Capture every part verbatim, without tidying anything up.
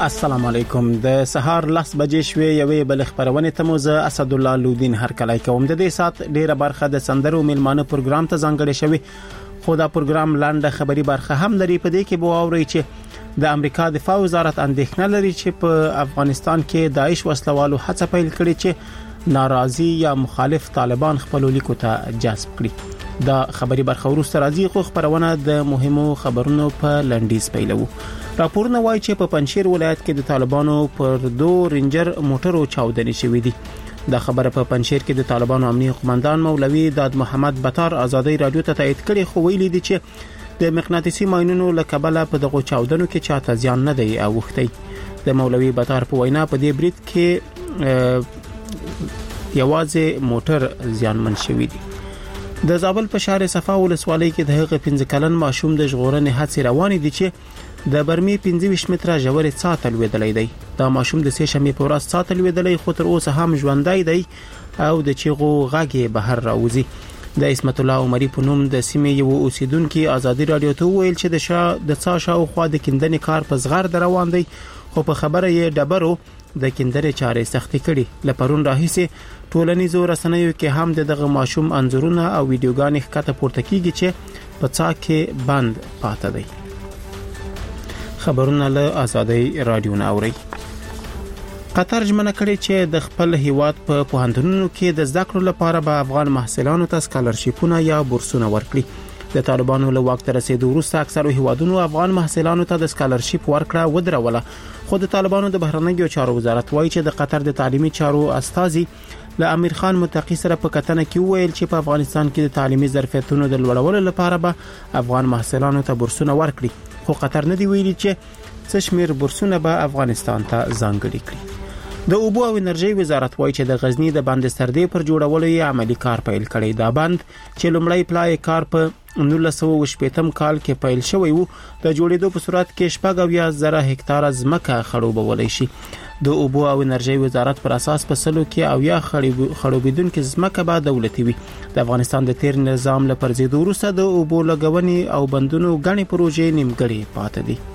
السلام علیکم. د سهار لس بجې شوې یوې بل خبرونه ته مو زه اسد الله لودین هر کله کوم. د دې سات ډیره برخه د سندرو میلمانه پروګرام ته ځانګړې شوی، خو دا پروګرام لاندې خبري برخه هم لري. په دې کې به اوري چې د امریکا دفاع وزارت اندېښنه لري چې په افغانستان کې داعش وسلوالو هڅه پیل کړې چې ناراضي یا مخالف طالبان خپل لیکو ته جذب کړي. دا خبري برخه ورسته راځي، خو خبرونه د مهمو خبرونو په لنډیز پیلو. راپورونه وایي چې په پنځیر ولایت کې د طالبانو پر دوه رینجر موټرو چاودنې شوې دي. دا خبره په پنځیر کې د طالبانو امنیتي قومندان مولوي داد محمد بطار ازادي رادیو ته تایید کړي، خو ویلي دي چې د مغناطیسي ماینونو له کبله په دغه چاودنو کې چاته ځان نه دی اوښتی. د مولوي بطار په وینا په دې برید کې یوازې موټر زیانمن شوی دی. د زابل په شهر صفا ولسوالۍ کې د هغه پنځه کلن ماشوم د ژغورنې هڅې روانې دي چې د برمي پنځه ویشت متره ژورې ساتل ویدلې دی. دا ماشوم د سه شنبې په ورځ ساتل ویدلې، خو تر اوسه هم ژوندۍ دی او د چیغو غږ بهر راوځي. د اسمت الله عمري په نوم د سیمې یو اوسیدونکو ازادي رادیو ته ویل چې د شا د څا شاو خو د کندنې کار په زغر روان دی، خو په خبره یې ډبرو د کندنې چارې سختي کړي. لپرون راهیسه ټولنیزو رسنیو کې هم دغه ماشوم انځورونه او ویډیوګانې ښکته پورته کیږي چې په څا کې بند پاتې دی. خبرونه له ازادي رادیو نه اوري. قطر ژمنه کړې چې د خپل هیواد په پوهنتونونو کې د زده کړو لپاره به افغان محصلانو ته سکالرشیپونه یا بورسونه ورکړي. د طالبانو له واک ته رسیدو وروسته اکثره هیوادونو افغان محصلانو ته د سکالرشیپ ورکړه ودروله، خو د طالبانو د بهرنیو چارو وزارت وایي چې د قطر د تعلیمي چارو استاذي له امیر خان متقی سره په کتنه کې ویل چې په افغانستان کې د تعلیمي ظرفیتونو د لوړولو لپاره به افغان محصلانو ته بورسونه ورکړي، خو قطر نه دی ویلي چې څه شمیر بورسونه به افغانستان ته ځانګړي کړي. د اوبو او انرژي وزارت وایي چې د غزنی د بند سردې پر جوړولو یې عملی کار پیل کړی. دا بند چې لومړی پلای کار په نولس سوه شپږم کال کې پیل شوی وو، د جوړېدو په صورت کې شپږ اویا زره هکتار ځمکه خړوبولای شي. د اوبو او انرژي وزارت پر اساس په سلو کې اویا خړوبیدونکو ځمکه به دولتي وي. د افغانستان د تیر نظام لپاره زیدو وروسته د اوبو لګونې او بندونو غني پروژې نیمګړې پاتې دي.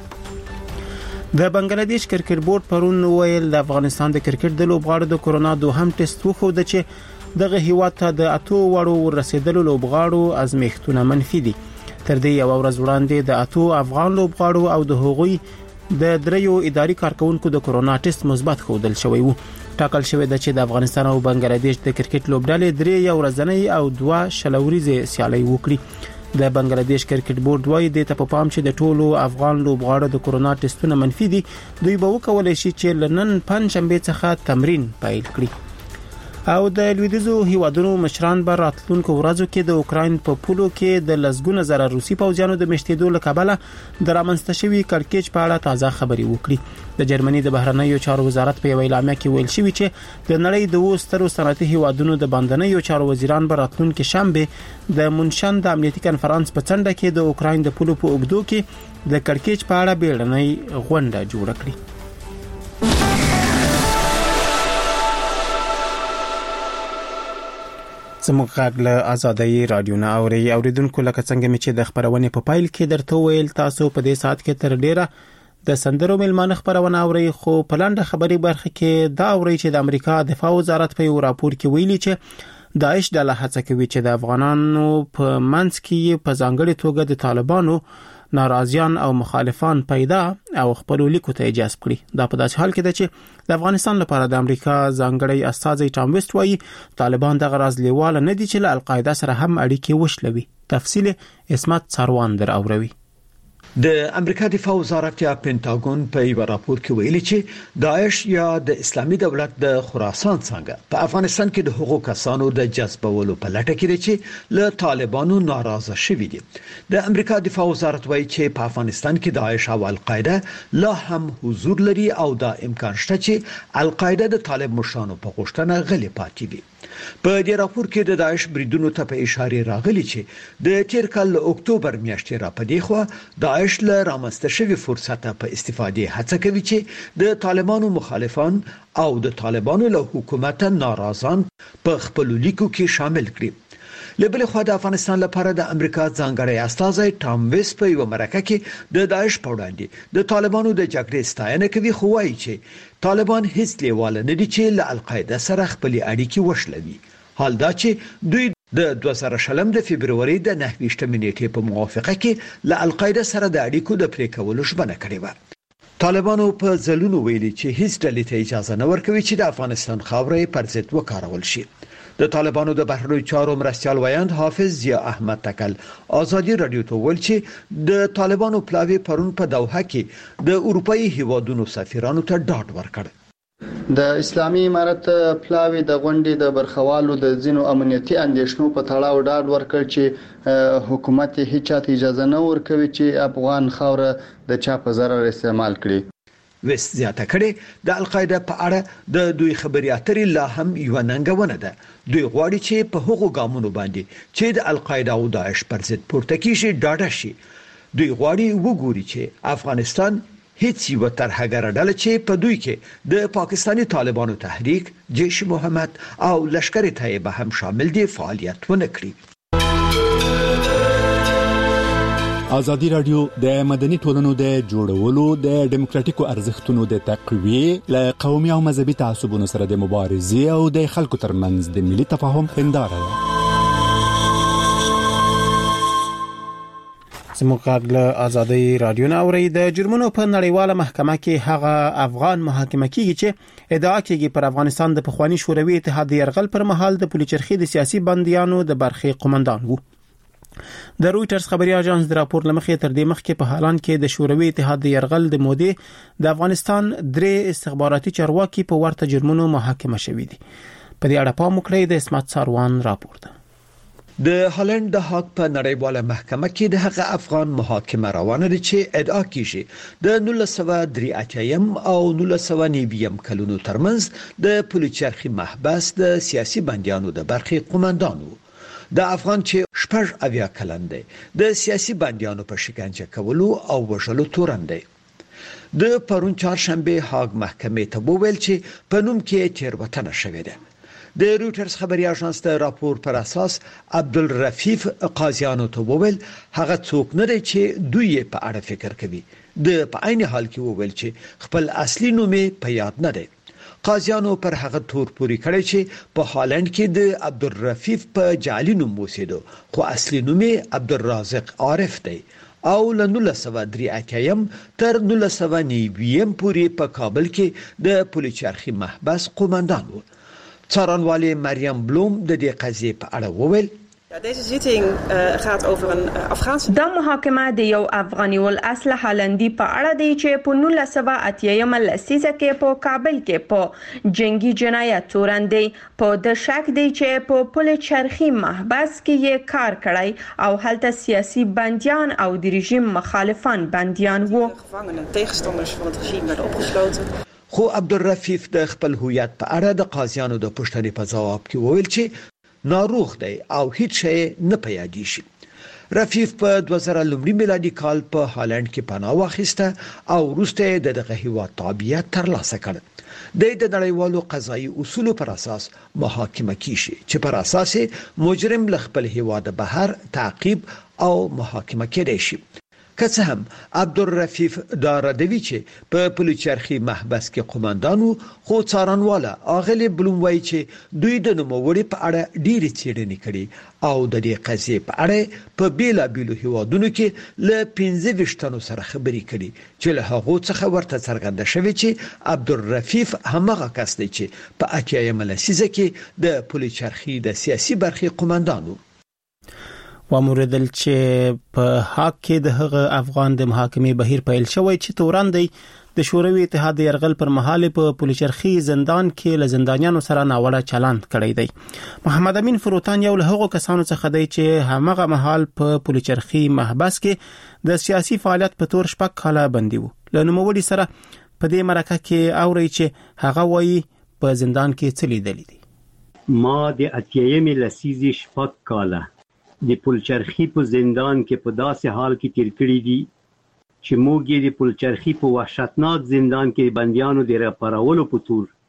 د بنگلاديش کرکټ بورډ پرون ویل د افغانستان د کرکټ د لوبغاړو د کورونا دوهم ټیسټ وخوده چې دغه هیواد ته د اتو وړو رسیدلو لوبغاړو ازمیښتونه منفي دي. تر دې یو ورځ وړاندې د اتو افغان لوبغاړو او د هغوی د دریو اداري کارکونکو د کورونا ټیسټ مثبت ښودل شوی وو. ټاکل شوی د چې د افغانستان او بنگلاديش د کرکټ لوبډلې درې یو ورځنۍ او دوه شلوريزه سیالي وکړي. د بنگلاديش کرکټ بورډ وايي د ته په پام چې د ټولو افغان لوبغاړو د کورونا ټیسټونه منفي دي. دوی به وکولای شي چې لنن پنځشنبه څخه تمرین پیل کړي. او د لویدیځو هیوادونو مشران به راتلونکو ورځو کې د اوکراین په پولو کې د لسګونه زره روسي پوځیانو د مشتېدو له کبله د رامنځته شوي کړکېچ په اړه تازه خبري وکړي. د جرمني د بهرنیو چارو وزارت په یو اعلامیه کې ویل شوی چې د نړۍ د اوو سترو صنعتي هیوادونو د باندنیو چارو وزیران به راتلونکي شنبه د منشن د امنیتي کنفرانس په څنډه کې د اوکراین د پولو په اوږدو کې د کړکېچ په اړه بیړنۍ غونډه جوړه کړي. زموږ غږ له ازادي رادیو نه اوري. اوریدونکو لکه څنګه مې چې د خبرونې په پایل کې درته ویل، تاسو په دې سات کې تر ډیره د سندرو میلمانه خبرونه اوري، خو په لاندې خبري برخه کې دا اوري چې د امریکا دفاع وزارت په یو راپور کې ویلي چې داعش ډله هڅه کوي چې د افغانانو په منځ کې په ځانګړي توګه د طالبانو ناراضیان او مخالفان پیدا او خپل لیکو ته اجازه کړي. دا په داسې حال کې ده چې د افغانستان لپاره د امریکا ځانګړی استازی ټام ویسټ وایي طالبان د غراض لیواله نه دي چې له القاعده سره هم اړیکې وشلوي. تفصیل اسمت سروان در اوروي. د امریکا دفاع وزارت یا پینټاګون په یو راپور کې ویلي چې داعش یا د اسلامي دولت د خراسان څنګه په افغانستان کې د حقوقو کسانو د جذبولو په لټه کې دي چې له طالبانو ناراضه شوي دي. د امریکا دفاع وزارت وایي چې په افغانستان کې داعش او القاعده لا هم حضور لري او دا امکان شته چې القاعده د طالب مشرانو په غوښتنه غلي پاتې وي. په دې راپور کې د داعش بریدونو ته په اشاره راغلي چې د تیر کال اکتوبر میاشتې را پدې خو داعش له رامنځته شوی فرصت په استفادې هڅه کوي چې د طالبانو مخالفان او د طالبانو له حکومت ناراضان په خپل لیکو کې شامل کړي. لبل خو د افغانستان لپاره د امریکا ځانګړی استازی ټام ویس په یو مرکه کې د داعش په وړاندې د طالبانو د جګړې ستاینه کوي، خو وايي چې طالبان هیڅ لیواله نه دي چې له القاعده سره خپل اړیکې وشلوي. حال دا چې دوی د دوه زره شلم د فبرवरी د نهه ویشتمې نیټې په موافقه کې له القاعده سره د اړیکو د پرې کولو ژمنه کړې و. طالبانو په ځلونو ویلي چې هیڅ ډلې ته اجازه نه ورکوي چې د افغانستان خاورې پر ضد وکارول شي. د طالبانو د بهرنیو چارو مرستیال ویاند حافظ ضیا احمد تکل ازادي رادیو ته ویل چې د طالبانو پلاوی پرون په دوحه کې د اروپאי هیوادونو سفیرانو ته ډاډ ورکړ. د اسلامي امارت پلاوی د غونډې د برخوالو د ځینو امنیتي اندیشنو په تړاو ډاډ ورکړ چې حکومت هیڅ چاته اجازه نه ورکوي چې افغان خاوره د چا په ضرر استعمال کړي. وست زیاته کړي د القاعده په اړه د دوی خبري اترې لا هم یو ننګونه ده. دوی غواړي چې په هغو ګامونو باندې چې د القاعده او داعش پر ضد پورته کیږي ډاډه شي. دوی غواړي وګوري چې افغانستان هیڅ یو ترهګر ډله چې په دوی کې د پاکستانی طالبانو تحریک، جیش محمد او لشکر طیبه هم شامل دي فعالیت ونه کړي. ازادي رادیو د مدني ټولنو د جوړولو د ډیموکراتیکو ارزښتونو د تقویه ل قومي او مذهبي تعصبونو سره د مبارزې او د خلکو ترمنځ د ملي تفاهم هنداره ده. زموږ له ازادي رادیو نه اوري د جرمونو په نړیواله محکمه کې هغه افغان محاکمه کیږي چې ادعا کوي پر افغانستان د پخوانی شوروي اتحاد یرغل پر مهال د پولیچرخي د سیاسي بنديانو د برخې قومندان وو. د رويټرز خبري اژانس د راپور لمخې تر دې مخکې په حالان کې د شوروي اتحاد د يرغل د مودې د افغانستان درې استخباراتي چارواکي په ورته جرمونو محاکمه شوي دي. په دې اړه پام وکړئ د اسمت ساروان راپور ده. د هالند د هاګ په نړیواله محکمه کې د هغه افغان محاکمه روانه ده چې ادعا کیږي د نولس سوه درې اتیا او نولس سوه نوي کلونو ترمنځ د پولیچرخي محبس د سیاسي بنديانو د برخې قومندان وو. د افغان چې شپږ اویا کلن دی د سیاسي بنديانو په شکنجه کولو او وژلو تورن دی. د پرون چهارشنبه هاګ محکمې ته وویل چې په نوم کې تیروتنه شوې ده. د رويټرز خبري اژانس د راپور پر اساس عبدالرفیف قاضیانو ته وویل هغه څوک نه دی چې دوی په اړه فکر کوي. د په عین حال کې وویل چې خپل اصلي نوم په یاد نه دی. قاضیانو پر هغه تور پوری کړی چې په هالند کې د عبدالرفیف په جعلي نوم وسیدو، خو اصلي نوم عبدالرازق عارف دی او له نولس سوه درې اتیا تر نولس سوه نوي پورې په کابل کې د پولیچرخي محبس قومندان و. څارنوالې مریم بلوم د دې قضیې په اړه وویل Deze zitting uh, gaat over een uh, Afghaanse... دا محاکمه د یو افغاني ول اصل هالندي په اړه دی چې په نولس سوه اتیا لسیزه کې په کابل کې په جنگي جنایت تورندې په د شک دی چې په پولیچرخي محبس کې یې کار کړی او هلته سیاسي بنديان او د رژیم مخالفان بنديان وو. Gevangenen tegenstanders van het regime werden opgesloten. خو عبدالرفیف د خپل هویت په اړه د قاضیانو د پوښتنې په ځواب کې وویل چې ناروغ دی او هیڅ شی نه پیادي شي. رفیف په دوه زره لومړي میلادي کال په هالند کې پناه واخیسته او وروسته د دغه هیواد تابعیت ترلاسه کړ. د نړیوالو قضایي اصولو پر اساس محاکمه کیږي چې پر اساس مجرم له خپل هیواد بهر تعقیب او محاکمه کېدای شي. که څه هم عبدالرفیف دا ردوي چې په پولیچرخي محبس کې قومندانو، خو څارنواله اغلی بلوم وایي چې دوی د نوموړي په اړه ډېرې څېړنې کړي او د دې قضیې په اړه په بیلابیلو هیوادونو کې له پنځه ویشتو سره خبرې کړي چې له هغو څخه ورته څرګنده شوې چې عبدالرفیف همغه کس دی چې په اتیایمه لسیزه کې د پولیچرخي د سیاسي برخې قومندانو. وموردل چې په حق کې د هغه افغان د محاکمې بهیر پیل شوی چې تورن دی د شوروي اتحاد يرغل پر مهال په پولیچرخي زندان کې له زندانیانو سره ناوړه چلند کړی دی. محمد امین فروتان یو له هغو کسانو څخه دی چې همغه مهال په پولیچرخي محبس کې د سیاسي فعالیت په تور شپږ کاله بندي وو. له نوموړي سره په دې مرکه کې اوري چې هغه وایي په زندان کې څه لیدلی دي. ما د اتیایمې لسیزې شپږ کاله د پولیچرخي په زندان کې په داسې حال کې تیر کړی دي چې موږ د پولیچرخي په وحشتناک زندان کې بنديانو د راپارولو په تور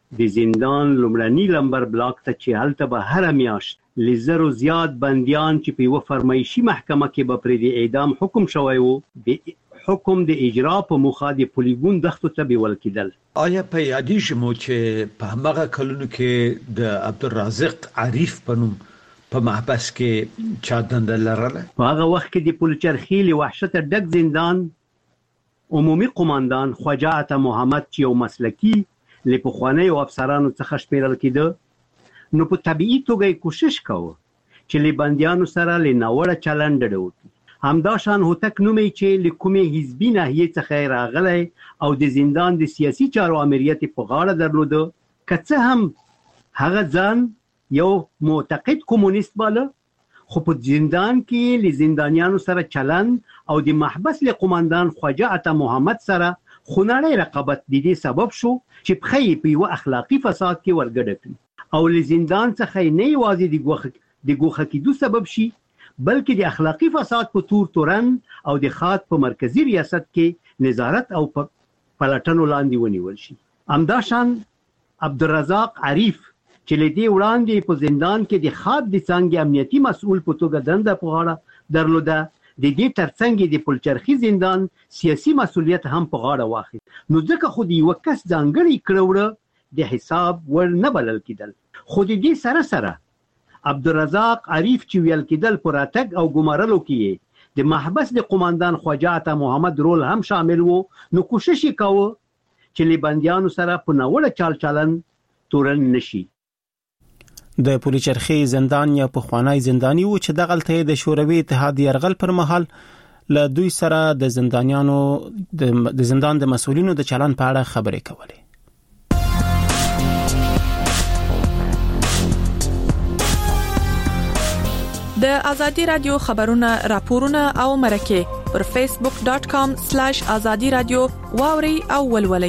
د زندان لومړني لمبر بلاک ته چې هلته به هر میاشت لزرو زیات بندیان چې په یو فرمایشي محکمه کې به پر د اعدام حکم شوی وو د حکم د اجرا په موخه د پولیګون دښتو ته بیول کېدل. آیا په یادېږي مو چې په هغه کلونو کې د عبدالرازق عریف په نوم په محبس کې چا دنده لرله؟ په هغه وخت کې د پلچرخي له وحشت ډک زندان عمومي قوماندان خواجه عطا محمد چې یو مسلکي له پخوانیو افسرانو څخه شمیرل کېده نو په طبيعي توګه کوشش کاوه چې له بندیانو سره له ناوړه چلند وکړي. همداشان هوتک نومي چې له کومې حزبي ناحیې څخه راغلی او د زندان د سیاسي چارو امریت په غاړه درلوده، که څه هم هغه ځان یو معتقد کمونیست باله، خو په زندان کې له زندانیانو سره چلند او د محبس له قوماندان خواجه عطا محمد سره خونړی رقابت د دې سبب شو چې په خې په یو اخلاقی فساد کې ورګډ کړي او له زندان څخه نه یوازې د ګوخه د ګوخه کېدو سبب شي بلکې د اخلاقی فساد په تور تورن او د خاط په مرکزی ریاست کې نظارت او پلټنو لاندې ونیول شي. همداشان عبدالرزاق عریف چې له دې وړاندې په زندان کې د خاط د څنګه امنیتي مسؤل په توګه دنده په غاړه درلوده، د دې ترڅنګ د پلچرخي زندان سیاسي مسؤلیت هم په غاړه واخیست. نو ځکه خو د یو کس ځانګړی کړوړه د حساب ور نه بلل کېدل. خو د دې سره سره عبدالرزاق عریف چې ویل کېدل پر اتګ او ګمارلو کې د محبس د قوماندان خواجه عطا محمد رول هم شامل وو، نو کوشش یې کاوه چې له بندیانو سره په ناوړه چال چلن تورن نشي. د پولیچرخي زندان یا پخوانی زنداني و چې دغلته د شوروي اتحاد یرغل پر مهال له دوی سره د زندانیانو د زندان د مسؤلینو د چلن په اړه خبرې کولې. د ازادي رادیو خبرونه راپورونه او مرکه پر فیسبوک ډاٹ کام سلیش ازادي رادیو واوري او ولولي.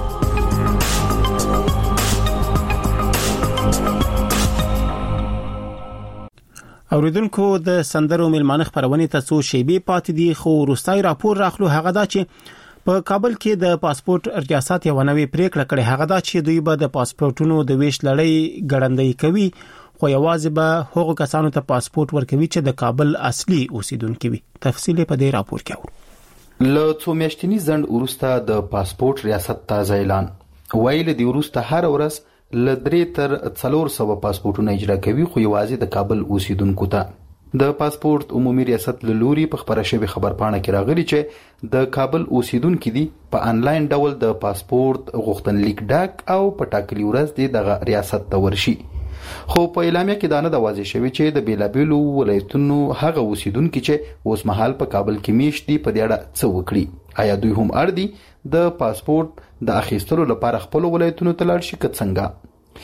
اوریدونکو د سندرو ملمانه خبرونه ته څو شیبې پاتې دي، خو روستای راپور راخلو هغه دا چې په کابل کې د پاسپورت ریاست یو نوې پریکړه کړې. هغه دا چې دوی به د پاسپورتونو د ویش لړۍ ګړندۍ کوي، خو یوازې به هغو کسانو ته پاسپورت ورکوي چې د کابل اصلي اوسیدونکو وي. تفصیل په دې راپور کې اورو. له څو میاشتنی ځند وروسته د پاسپورت ریاست تازه اعلان ویل دی وروسته هر ورځ ل درې تر څلور سوه پاسپورتونه اجرا کوي، خو یوازې د کابل اوسیدونکو ته. د پاسپورت عمومي ریاست له لوري په خبره شوی خبرپاڼه کې راغلي چې د کابل اوسیدونکو دي په انلاین ډول د پاسپورت غوښتنلیک ډاک او په ټاکلي ورځ د ریاست ته ورشي. خو په اعلامیه کې دا نه د واضح شوی چې د بیلابیلو ولایتونو هغه اوسیدونکو چې اوس مهال په کابل کې میشت دي په دې اړه څه وکړي. آیا دوی هم اړ دي د پاسپورت د اخیستلو لپاره خپل ولایتونو ته لاړ شي که څنګه؟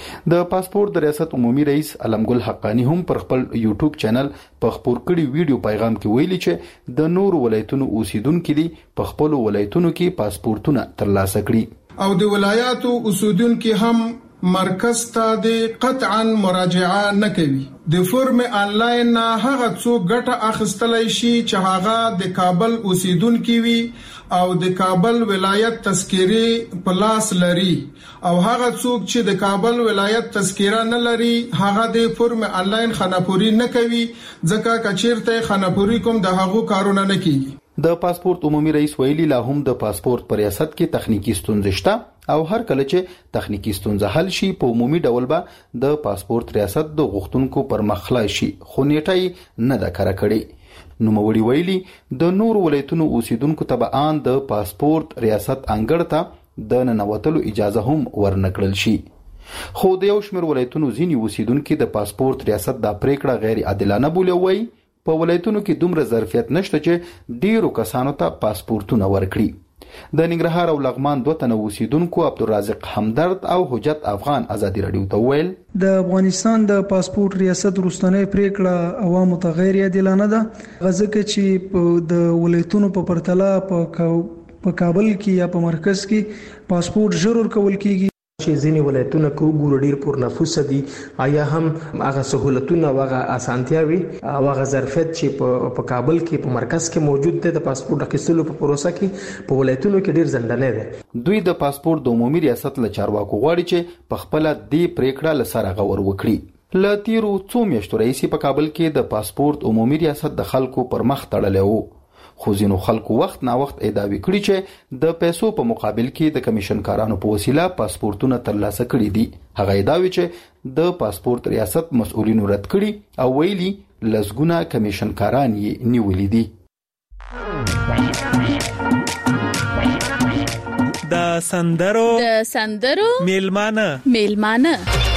د پاسپورت د ریاست عمومي رئیس علمګل حقانی هم پر خپل یوټیوب چینل په خبر کړي ویډیو پیغام کې ویلي چې د نور ولایتونو اوسیدونکو دي په خپل ولایتونو کې پاسپورتونه ترلاسه کړي او د ولایاتو اوسیدونکو هم مرکز ته د قطعا مراجعه نه کوي. د فورم انلاین هغه څوک ګټه اخیستلای شي چې هغه د کابل اوسیدونکو وي او د کابل ولایت تذکره په لاس لري، او هغه څوک چې د کابل ولایت تذکره نه لري هغه د فورم انلاین خانپوري نه کوي، ځکه کچیرته خانپوري کوم د هغو کارونه نه کوي. د پاسپورت عمومي رئیس ویلي لا هم د پاسپورت پر ریاست کې تخنیکی ستونزې شته او هر کله چې تخنیکی ستونزه حل شي په عمومي ډول به د پاسپورت ریاست د غوښتونکو پر مخ شي، خو نیټه نه ده کړه کړي. نو موري ویلي د نور ولایتونو اوسیدونکو ته به ان د پاسپورت ریاست انګړ ته د ننوتلو اجازه هم ورنکړل شي. خو د یو شمېر ولایتونو ځینی اوسیدونکو د پاسپورت ریاست د پریکړه غیر عادلانه بولوي. په ولایتونو کې دومره ظرفیت نشته چې ډیرو کسانو ته پاسپورتونه ورکړي. د ننګرهار او لغمان دوه تنه اوسیدونکو عبدالرازق همدرد او حجت افغان ازادي رادیو ته ویل د افغانستان د پاسپورت ریاست وروستنۍ پریکړه عوامو ته غیر عادلانه ده، غځکه چې د ولایتونو په پرتله په کابل کې یا په مرکز کې پاسپورت ضرور کول کیږي. چې ځینې ولایتونه کو ګور ډیر پر نفوس دي آیا هم هغه سہولتونه او هغه اسانتیاوي او هغه ظرفیت چې په کابل کې په مرکز کې موجود دي د پاسپورت اخیستلو په پروسه کې په ولایتونو کې ډیر ځنډنې ده. دوی د پاسپورت د عمومي ریاست له چارواکو غواړي چې په خپل دې پریکړه لسره غور وکړي. ل تیرو څو میاشتو راځي په کابل کې د پاسپورت عمومي ریاست د خلکو پر مخ تړلې وو، خو ځینو خلکو وخت نا وخت ادعاوی کړي چې د پیسو په مقابل کې د کمیشن کارانو په وسیله پاسپورتونه ترلاسه کړي دي. هغه ادعاوی چې د پاسپورت ریاست مسؤلینو رد کړي او ویلي لسګونه کمیشن کاران یې نیولې دي. د سندرو د سندرو میلمانه میلمانه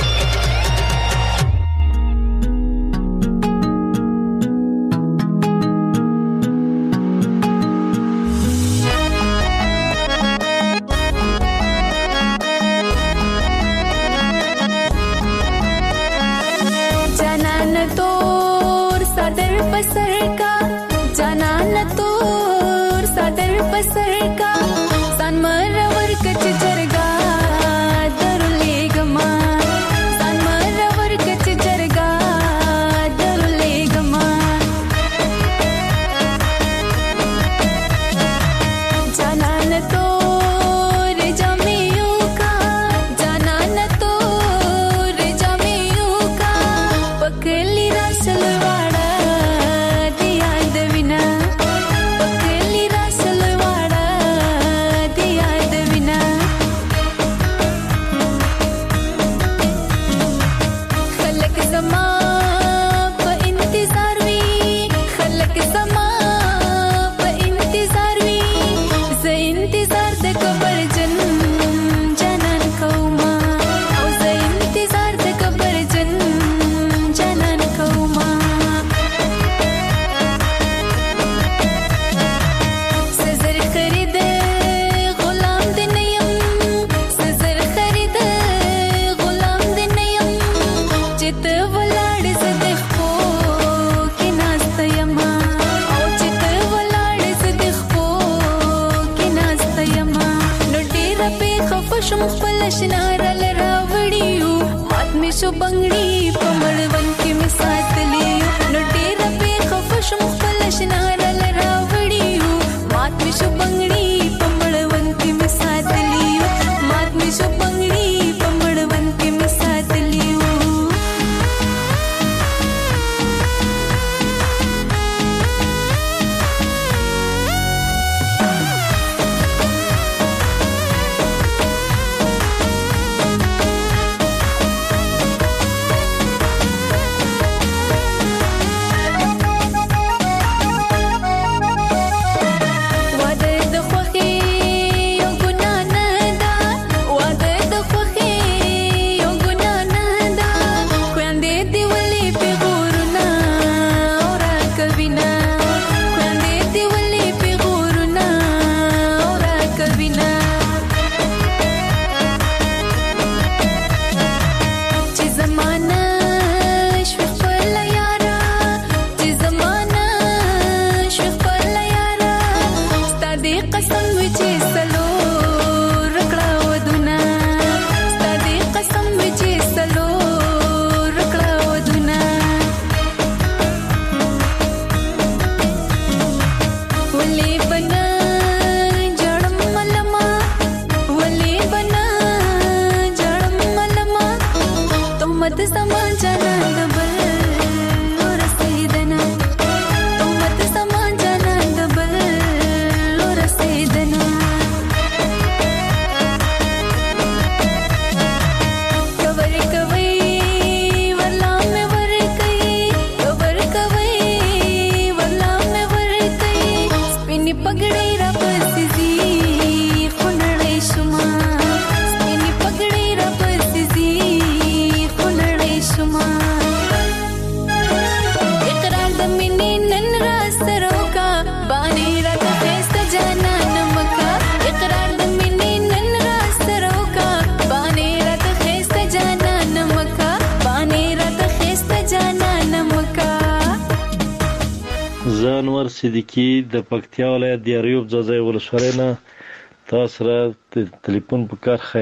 انور صدیقی د پکتیا ولایت د یاریوب ځای ولسوالۍ نه تاسو را ټلیفون په کار خیم.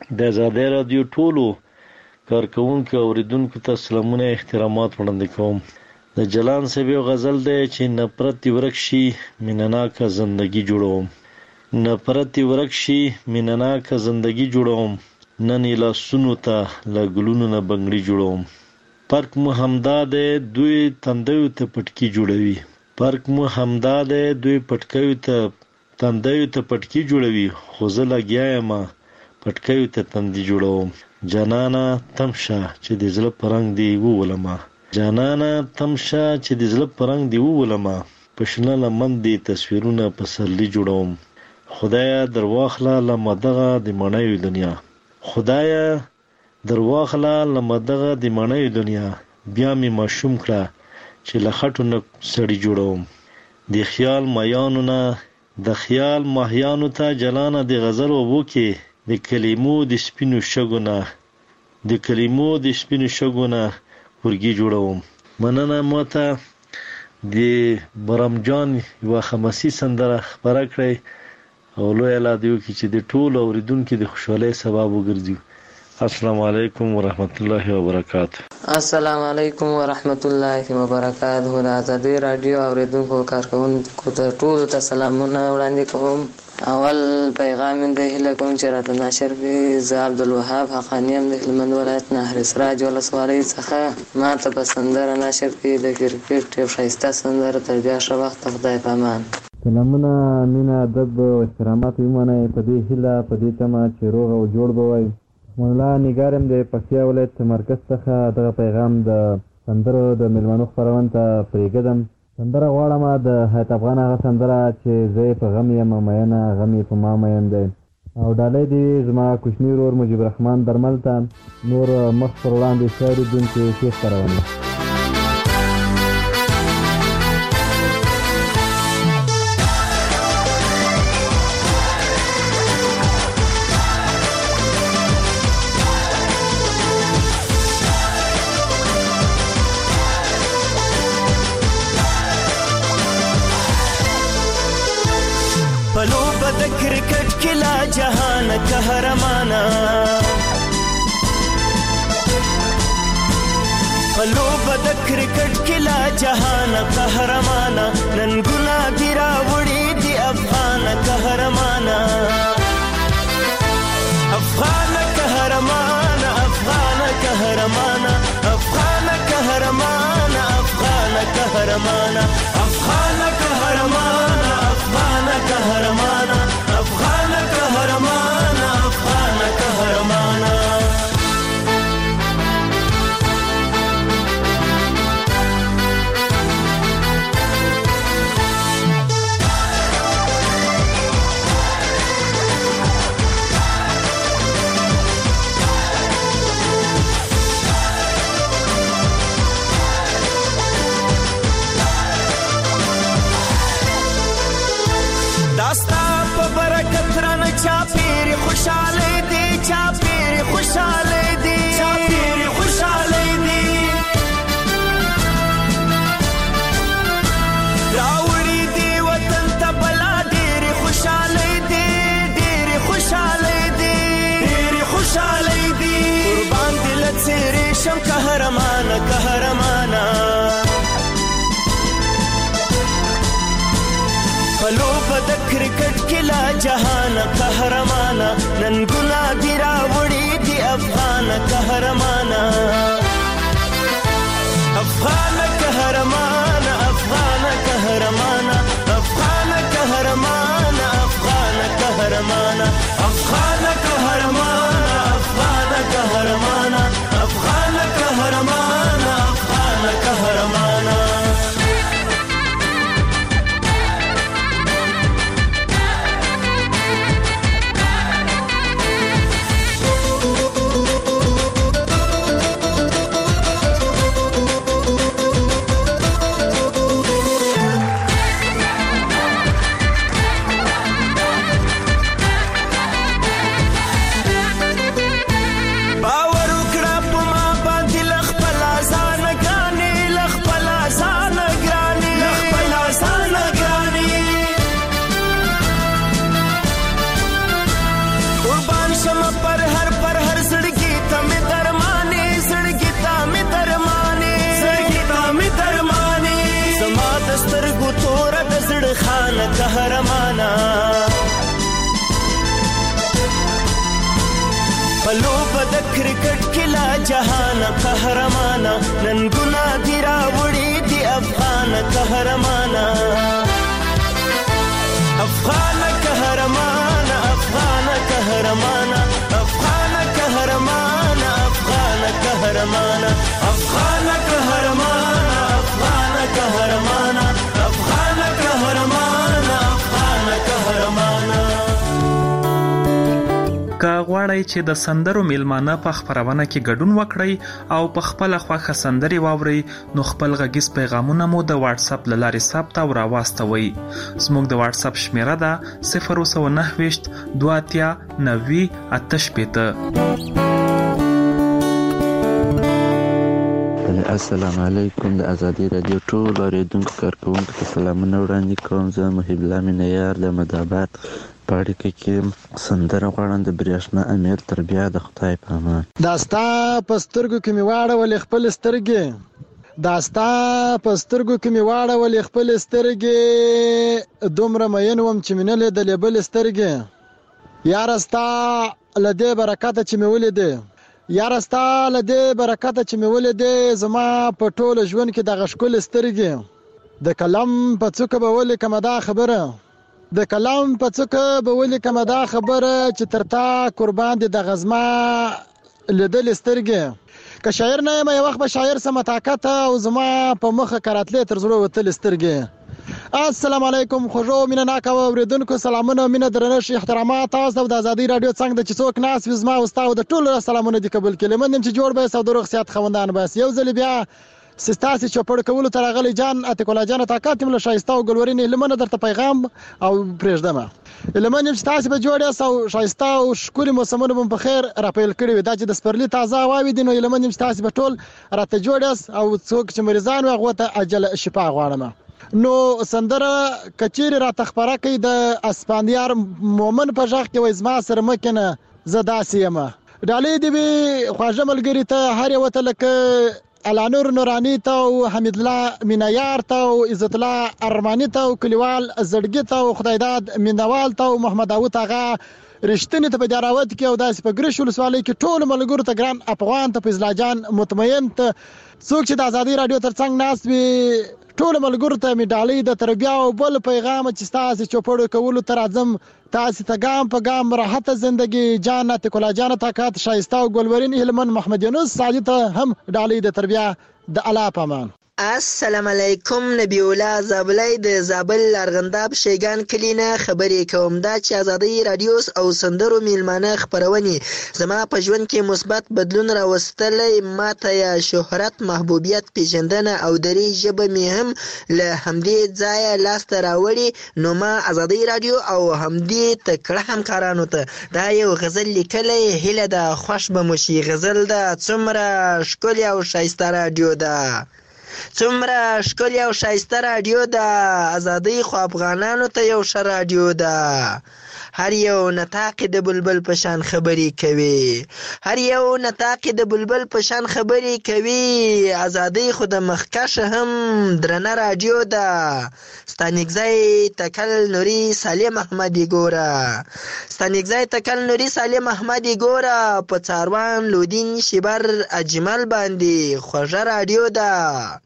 د آزادۍ رادیو ټولو کارکونکو او اوریدونکو ته سلامونه احترامات وړاندې کوم. د جلان صاحب یو غزل دی چې نفرت دی ورک شي مینناکه زندگی جوړوم. نفرت دی ورک شي مینناکه زندگی جوړوم. نن یې لاسونو ته له ګلونو نه بنګړي جوړوم. فرق مو همدا دی دوی تندیو ته پټکي جوړوي. فرق مو همدا دی دوی پټکیو ته تندیو ته پټکي جوړوي. خو زه لګیا یم پټکیو ته تندي جوړوم. جانانه تمشه چې د زړه په رنګ دی وولمه. جانانه تمشه چې د زړه په رنګ دی وولمه. په شنه لمن دی تصویرونه په سرلی جوړوم. خدایا درواخله له دغه د مړیو دنیا. خدایا درواخله له دغه د مړیو دنیا. بیا مې ماشوم کړه چې له خټو نه سړی جوړوم. د خیال مایانو نه د خیال ماهیانو ته جلانه د غزل وبو کې د کلمو د سپینو شګو نه د کلمو د سپینو شګو نه ورګي جوړوم. مننه ماته د برمجان یوه خمسي سندره خپره کړئ او لوی الله دې وکړي چې د ټولو اوریدونکو د خوشحالۍ سبب وګرځي. السلام علیکم ورحمت الله وبرکاته. السلام علیکم ورحمت الله وبرکاته. د آزادۍ رادیو اوریدونکو کارکونکو ته ټولو ته سلامونه وړاندې کوم. اول پیغام د هیله کوم چې راته ناشر وي. زه عبدالوهاب حقانی یم د هلمند ولایت نهر سراج ولسوالۍ څخه. ما ته په سندره ناشر کړي د کرکټ یو ښایسته سندره. تر بیا ښه وخت خدای پامان. سلامونه مینه ادب او احترامات ومنئ. په دې هیله په دې تمه چې روغ او جوړ به وئ. مولا نګارم د پکتیا ولایت مرکز څخه دغه پیغام د سندرو د میلمنو خپرونې ته پرېږدم. سندره غواړم د حیات افغان هغه سندره چې زه په غم یم مینه غم یې په ما مین دی. او ډالۍ دې زما کوچني ورور مجیب رحمان درمل ته. نور مخ پر وړاندې ښه اورېدونکي ښې خپرونې. जहान कहरमाना पलो बद क्रिकेट किला जहान कहरमाना ननगुना गिरा वड़ी दी अफगान कहरमाना अफगान कहरमाना अफगान कहरमाना अफगान कहरमाना अफगान कहरमाना अफगान कहरमाना अफगान कहरमाना अफगान कहरमाना अफगान कहरमाना. चापेरी खुशाले दी चापेरी खुशाले दी चापेरी खुशाले दी रावड़ी दी वतन तबला डेरी खुशाले दी डेरी खुशाले दी डेरी खुशाले दी कुर्बान दिल से रेशम कहरमाना कहरमाना फलो बद क्रिकेट किला जहान कहरमाना ननगुना गिरा वड़ी दी अफगान कहरमाना अफगान कहरमाना अफगान कहरमाना अफगान कहरमाना अफगान कहरमाना अफगान कहरमाना अफगान कहरमाना अफगान कहरमाना अफगान कहरमाना. وړ خان قهرمانا پلوب د کرکټ کلا جهان قهرمانا نن ګنا دی راوړي دی افغان قهرمانا افغان قهرمانا افغان قهرمانا افغان قهرمانا افغان قهرمانا افغان قهرمانا افغان قهرمانا افغان قهرمانا افغان قهرمانا که غواړئ چې د سندرو میلمانه په خپرونه کې ګډون وکړئ او په خپل خوښه سندري واورئ نو خپل غږیز پیغامونه مو د واتس اپ له لارې ثبت او راواستوئ. زموږ د واتس اپ شمیره ده صفر سو نهه ویشت دوه اتیا نوي اته شپېته. السلام علیکم. د ازادي رادیو ټول اوریدونکو کارکونکو ته سلامونه وړاندې کوم. زه محب الله مینیار د مدابات په اړیکه کې سندره غواړم د برېښنا امیر تر بیا د خدای په امان. دا ستا په سترګو کې مې واړولې خپل سترګې دا ستا په سترګو کې مې واړولې خپل سترګې دومره مین وم چې مې نه لیدلې بلې سترګې یاره ستا له دې برکته چې مې ولیدې یاره ستا له دې برکته چې مې ولیدې زما په ټوله ژوند کې دغه ښکلې سترګې د قلم په څوکه به ولیکمه دا خبره د کلام په څوکه به ولیکمه دا خبره چې تر تا قربان دي د غزما لیدلې سترګې که شاعر نه یم یو وخت به شاعر سمه طاقت او زما په مخه کراتلې تر زړه وتلې سترګې. السلام علیکم خوږو مینه ناکه اوریدونکو سلامونه مینه درنښت احترامات تاسو د ازادي رادیو څنګه د چې څوک ناس وي زما او ستا د ټولو سلامونه دي قبول کړي. من چې جوړ به سو د روغ صحت خوندان بس یو ځل بیا سستاسي چوپړ کول تر غلي جان اتکولا جان طاقت مل شایسته او ګلورین لمنه درته پیغام او پرېږدم لمن چې تاسو به جوړه او شایسته او شکر موسمونه په خیر راپیل کړی دا چې د سپرلی تازه واوي دي نو لمن چې تاسو به ټول راته جوړه او څوک چې مریضان واغه ته عجل شفا غواړم. نو سندره کچیر را تخبره کوي د اسپانیار مومن په ځخ کې وای زما سره مکنه زدا سیمه ډالې دی خواجه ملګری ته هر یو ته لکه علانور نورانی ته او حمید الله مینیار ته او عزت الله ارمانی ته او کلیوال زړګی ته او خدایداد مینوال ته او محمد داوود هغه رښتینی ته په دراوت کې او داسې په ګرش ولسوالۍ کې ټول ملګرو ته ګران افغان ته فضل جان مطمئن ته څوک چې د ازادي رادیو ترڅنګ ناس وي ټول ملګرو ته می ډالۍ د تربیه او بل پیغام چې تاسو چوپړو کولو تر اعظم تاسو ته ګام په ګام راحت زندگی جان ته کلا جان طاقت شایسته او ګلورین هلمن محمد یونس ساجد هم ډالۍ د تربیه د الله پامان. السلام علیکم نبی الله زابلای د زابل لارغنداب شیګان کلینه خبرې کوم دا چې ازادي رادیو او سندرو میلمانه خبرونی زما په ژوند کې مثبت بدلون راوستلې ماته یا شهرت محبوبیت پیژندنه او درې ژبه مې هم له همدې ځای لاس راوړي نو ما ازادي رادیو او همدې تکړه همکارانو ته دا یو غزل لیکلې هله د خوش به مشي غزل دا څومره ښکلی او شایسته رادیو ده څومره ښکلی او ښایسته رادیو ده ازادۍ خو افغانانو ته یو ښه رادیو ده هر یو نطاق د بلبل په شان خبرې کوي هر یو نطاق د بلبل په شان خبرې کوي ازادۍ خو د مخکش هم درنه رادیو ده ستانګزای تکل نوري سالم احمدي ګوره ستانګزای تکل نوري سالم احمدي ګوره په څاروان لودین شبر اجمل باندې خوږه رادیو ده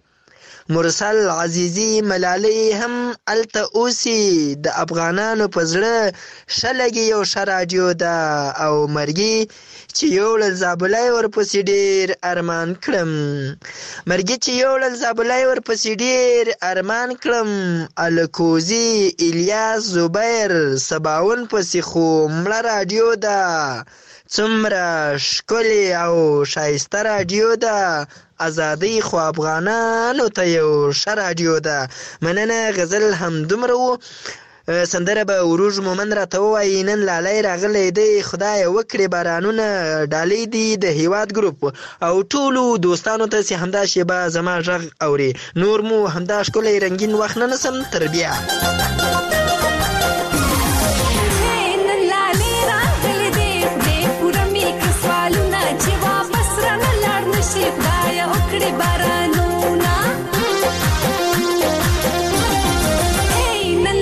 مرسل عزیزی ملالی هم الته اوسی د افغانانو په زړه شلګي یو ښه رادیو ده او مرګي چې یو ل زابلای ورپسې ډیر ارمان کړم مرګي چې یو ل زابلای ورپسې ډیر ارمان کړم الکوزی الیاس زبیر سباون پسې خو مړه رادیو ده څومره ښکلی او ښایسته رادیو ده ازادۍ خو افغانانو ته یو ښه رادیو ده. مننه غزل هم دومره و سندره به وروج مومن راته ووایي نن لالی راغلی دی خدای وکړي بارانونه ډالۍ دي د هیواد ګروپ او ټولو دوستانو ته چې همدا شیبه زما غږ اوري نور مو همدا ښکلی رنګین وخت نه نسم تر بیا خدای وکړي بارانونه ای نن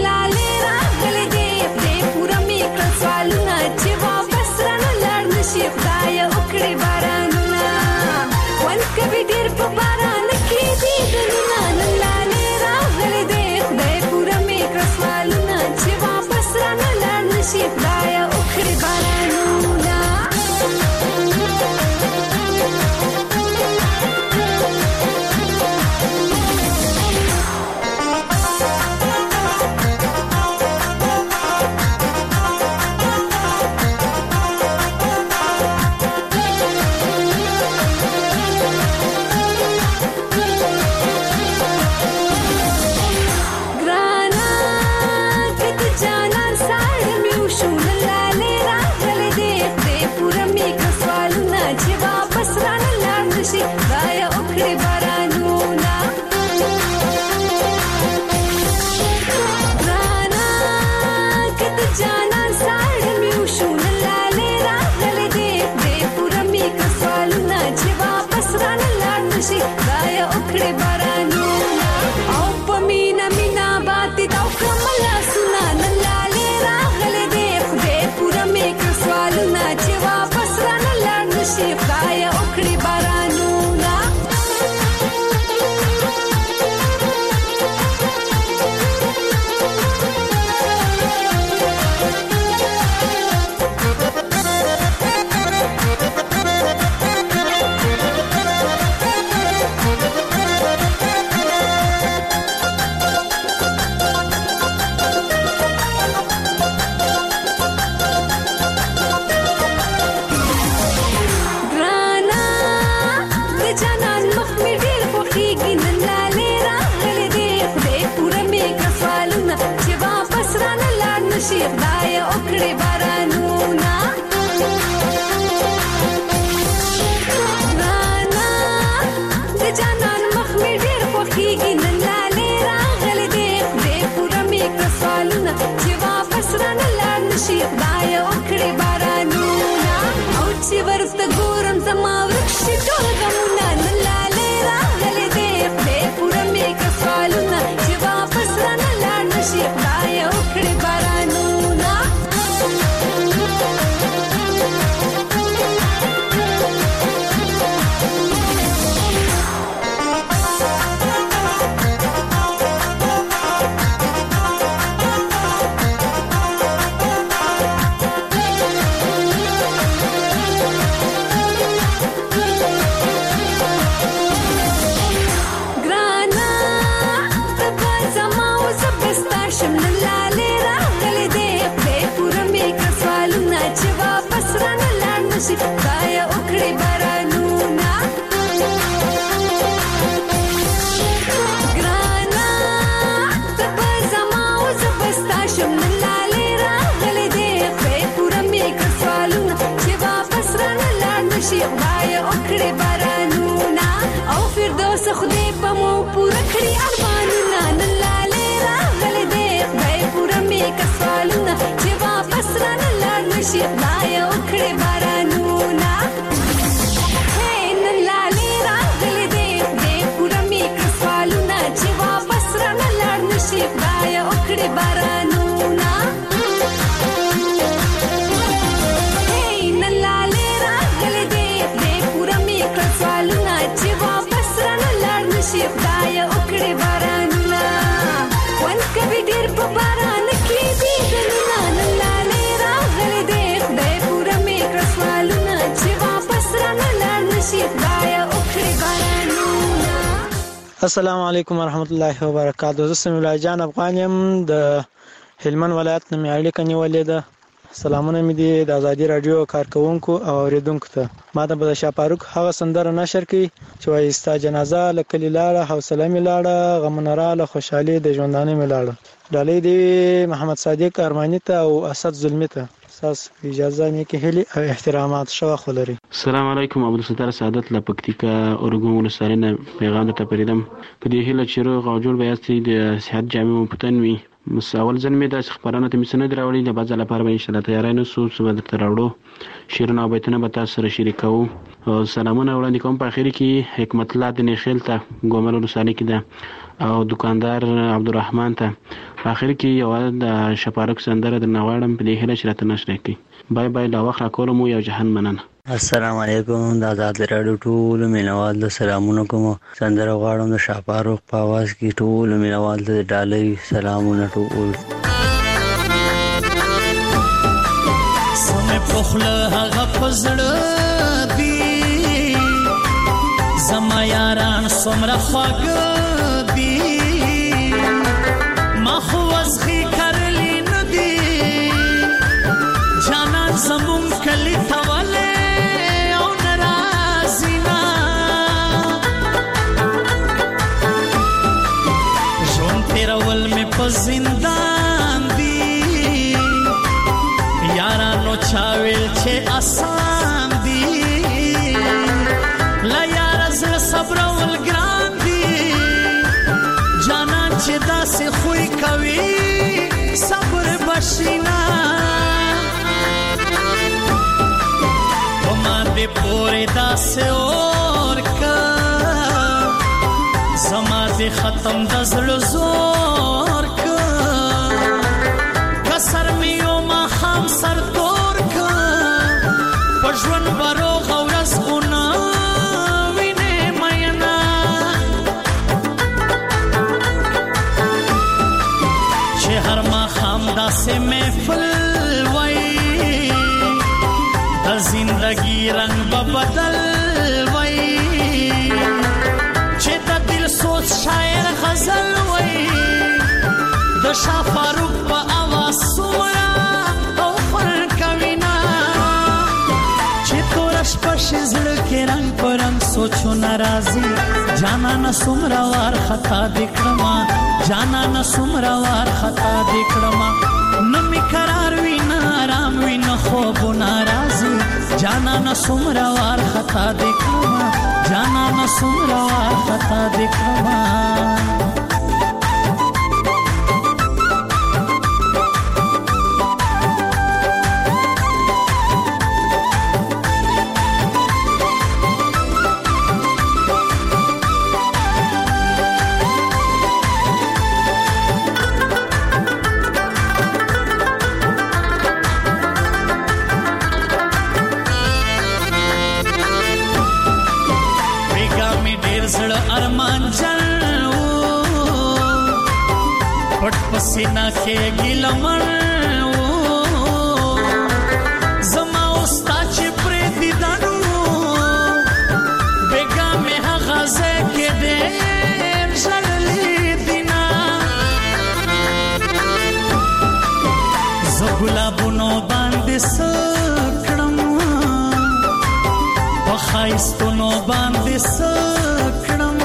سوالونه چې واپس رانه لاړ نشي خدای وکړي بارانونه او چې ورته ګورم زما ورک شي ټول غمونه نلالې راغلې دې خدای پوره مې که سوالونه چې واپس رانه لاړ نشي خدای وکړي بارانونه خدای وکړي بارانونه ګرانا ته په زما او زه په ستا شم نن لالې راغلې دې خدای پوره مې کړ سوالونه چې واپس رانه لاړ نشي خدای وکړي بارانونه او فردوس خدای په مو پوره کړي ارمانونه نن لالې راغلې دې خدای پوره مې کړ سوالونه چې واپس رانه لاړ نشي خدای وکړي بارانونه خدای وکړي بارانونه هی نن لالې راغلې دې خدای پوره مې کړ سوالونه چې واپس رانه لاړ نشي خدای وکړي بارانونه خوند کوي ډېر په باران کې دیدنونه نن لالې راغلې دې خدای پوره مې کړ سوالونه چې واپس رانه لاړ نشي خدای وکړي بارانونه. السلام علیکم ورحمت الله وبرکاته. زه سمیع الله جان افغان یم د هلمند ولایت نه مې اړیکه نیولې ده. سلامونه مې دي د ازادي رادیو کارکونکو او اوریدونکو ته. ما د بدرشاه فاروق هغه سندره نشر کړي چې وایي ستا جنازه له کلي لاړه حوصله مې لاړه غمونه راله خوشحالي د ژوندانه مې لاړه. ډالۍ دی محمد صادق ارماني ته او اسد ظلمي ته. تاسو اجازه مې کې هلي او احترامات شوه خلري. السلام علیکم عبدالستار سعادت له پکتیکا اورګون ولسوالۍ نه پیغام ته پریدم. په دې هیله چې روغ او جوړ به یاستئ د صحت جامع مفتن وي. مساول ځل مې د خبرانه ته مسنه دراوړي د باز لپاره به ان شاء الله تیارای نه سو سو درته راوړو. شیرونه او بیتونه به تاسو سره شریکو. سلامونه وړاندې کوم. په اخر کې حکمت الله د نخیل ته ګومل ولسوالۍ کې ده او دکاندار عبدالرحمن ته. په اخر کې یو د شپارک سندره د نواړم په دې هیله چې راته نشره کوي. بای بای لا وخت راکولم یو جهان مننه. السلام علیکم د آزاد رادیو ټول مینوال له سلامونه کوم. سندره غواړم د شپارک په आवाज کې ټول مینوال ته ډالۍ سلامونه ټول. سمه پخله هغه پزړه دی زما یاران سمره خواږه دی ما خو وزخي کرلی ندی جانان زمون کلی تواله او نرازینا جون تیرول می په زندان دی یارانو چاویل چې آسان دی لا یار زړه صبر ول ګران دی جانان چې داسې خوې کوي صبر بشینا وما دې پورې داسې اورکا زما دې ختم د زړه زور کا کسر میو ما هم سر تور کا پښون برو غورس غنا وینه مینا چې هر ما هم داسې محفل وای د زندګي رنگ به بدل وای چې د دل سوچ شاعر غزل وای د شاه فاروق په आवाज سومرا او فر کوینا چې تورش په شزړ کې رنگ پر رنگ سوچو ناراضي جانا نه سومرا وار خطا دکړما جانا نه سومرا وار خطا دکړما نمی قرار وی نه آرام وی نه خوب ناراضي جانا نه سومرا وار خطا دکړما جانا نه سومرا وار خطا دکړما خېږي لمر زما اوستا چې پرې دیدنو بیګا مې هغه ځای کې ډېر ژړلي دینا زه ګلابونو باندې سکړم په ښایستونو باندې سکړم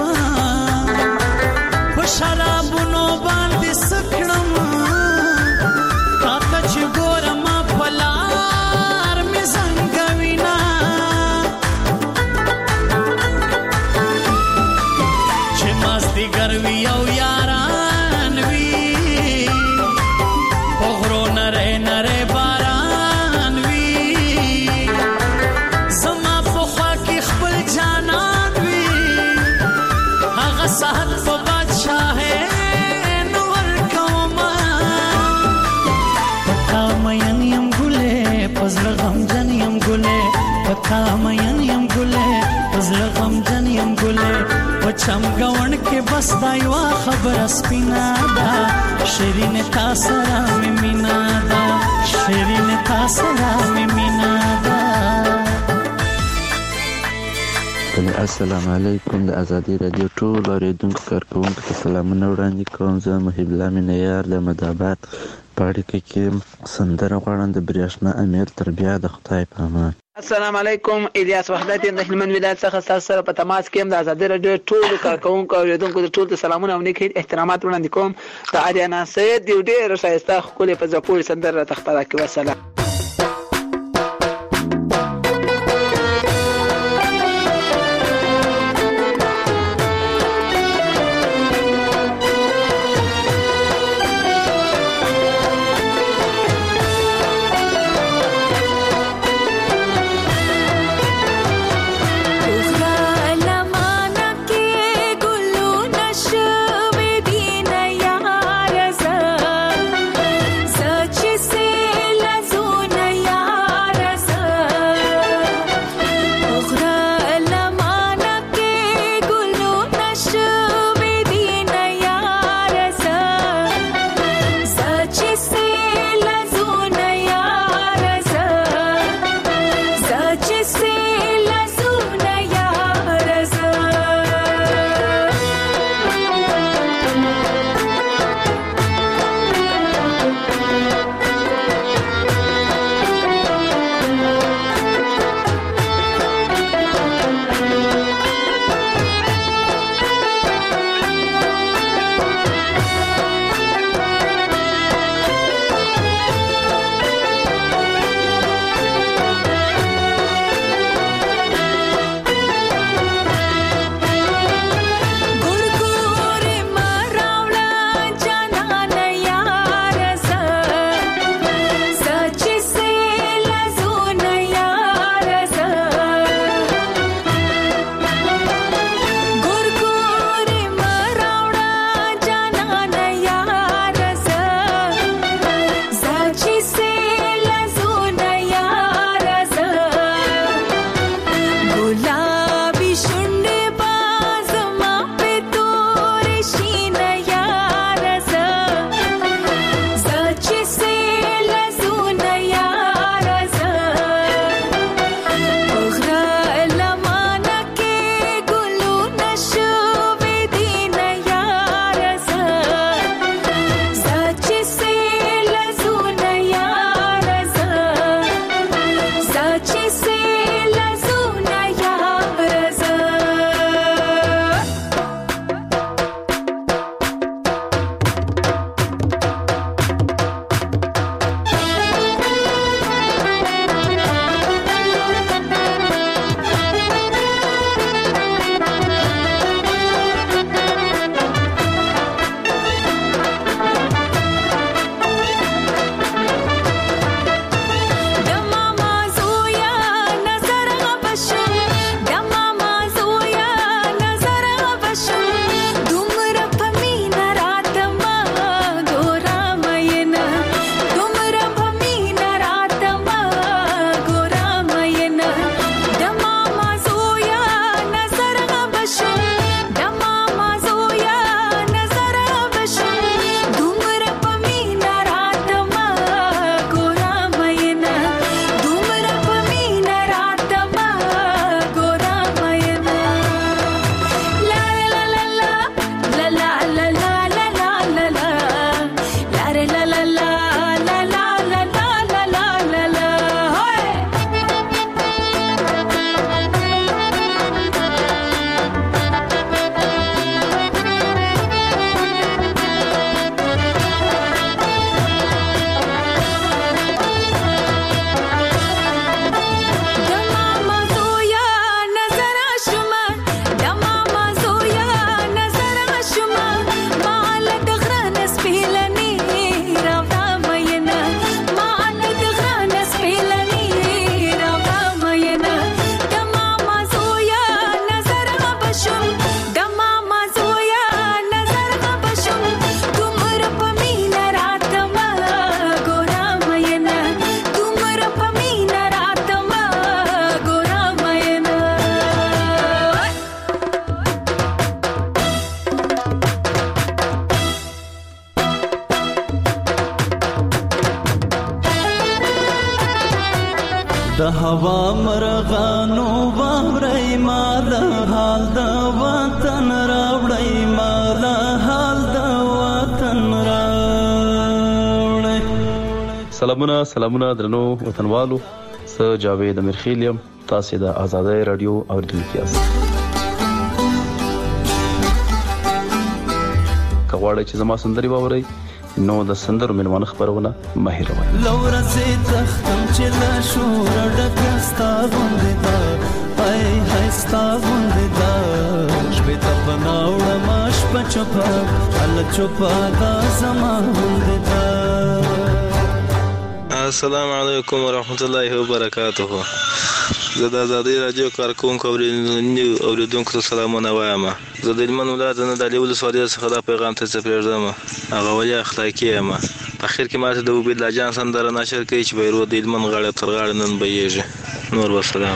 په شرابونو باندې سکړم تاته چې ګورم په لار مې زنګوینا چې مازدیګر وي او یاران وي په غرو نری نری باران وي زما په خوا کې خپل جانان وي هغه سهل په بادشاه نور کوما پتا مین یم ګلې پزړه غم جن یم ګلې پتا مین یم ګلې پزړه غم جن یم ګلې وچم گاون کې بس دا یو خبره سپینا دا شیرین تا سره مې مینا دا شیرین تا سره مې مینا دا. السلام علیکم د ازادي رادیو ټول اوریدونکو کارکونکو ته سلامونه وړاندې کوم. زه محب الله مینیار د مدابات په اړیکه کې سندره غواړم د بریښنا امیر تر بیا د خدای په امان. السلام علیکم، الیاس وحدت د هلمند ولایت څخه تاسو سره په تماس کې د ازادي رادیو ټول کارکونکو او اوریدونکو ته ټول سلامونه او نیک احترامات وړاندې کوم. د اریانا سید یو ډېر ښایسته ښکلې په زپوري سندره راته خپره کړې. وسلام. So د هوا مرغانو باورې مال حال د وطن راوړې مال حال د وطن راوړې. سلامونه سلامونه درنو وطنوالو، زه جاوید امیرخیل یم، تاسو د آزادۍ رادیو اوریدونکي یاست. که غواړئ چې زما سندرې واورئ نو د سندرو مېلمانه خپرونه مه هېروئ. لورځې تختم چې لا شور ډکه ستا غوندې ده، ای های ستا غوندې ده، شپې ته پناه وړمه شپه چوپه هله چوپه دا زما غوندې ده. السلام علیکم ورحمت الله وبرکاته. زه د آزادۍ رادیو کارکوونکو اوریدونکو ته سلامونه وایم. زه د هلمند ولایت د نادعلي ولسوالۍ څخه دا پیغام ته پرېږدم. هغه ولې اخلاقي یم. په اخر کې ماته د عبید الله جان سندره نشر کوي چې بیرو د هلمند غاړه تر غاړه نن بهیږي. نور وسلام.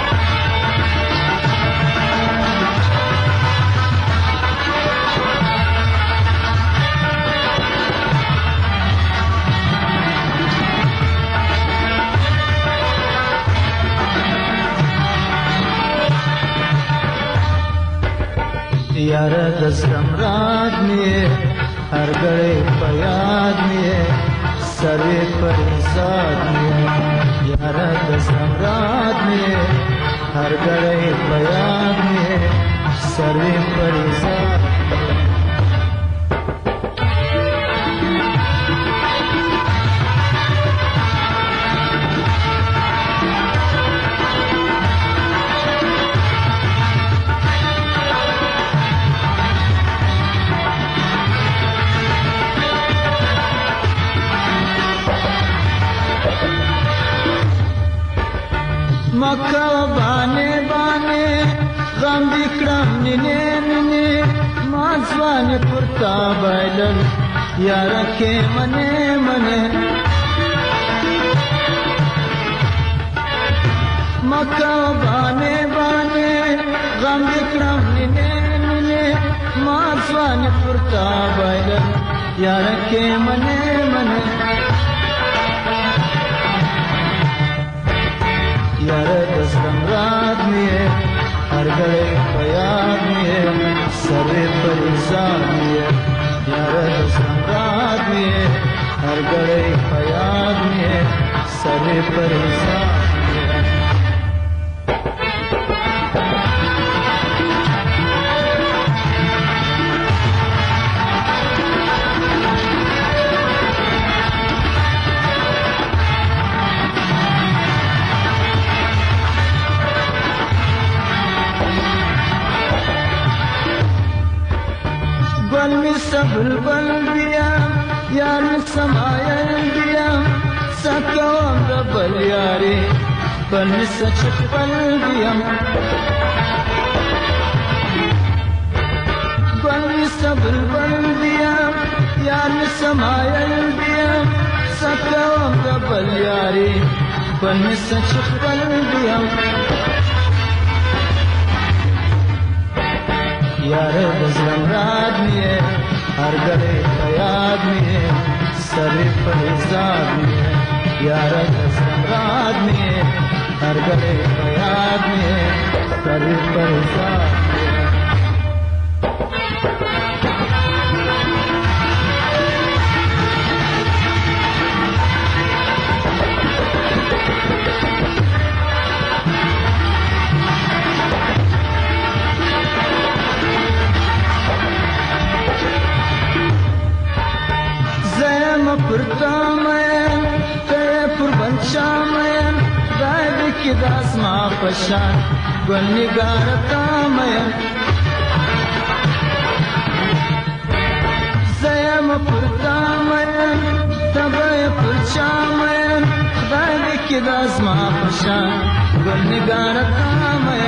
یار د زمراد می هر غړې په یاد می سره پر زاد می یار د زمراد می هر غړې په یاد می سره پر زاد مکه باندې باندې غم وکړم نینه نینه ما ځوان پرتا بایلل یار کې منه منه مکه باندې باندې غم وکړم نینه نینه ما ځوان پرتا بایلل یار کې منه منه یار دستم رات میه هر گله پیاد میه سره پریزاد میه یار دستم رات میه هر گله پیاد میه سره پریزاد بل بل بیا یار سمایل بیا سکوم ربل یاری بل سچ بل بیا بل سبل بل بیا یار سمایل بیا سکوم ربل یاری بل سچ بل بیا یار دزلم راد میه هر گله پیاد میه سری پریزاد میه یار دزلم راد میه هر گله پیاد میه سری پریزاد میه کې د اسما پشان ګل نګار تا مې زیم پر تا مې تبه پر چا مې خدای دې کې د اسما پشان ګل نګار تا مې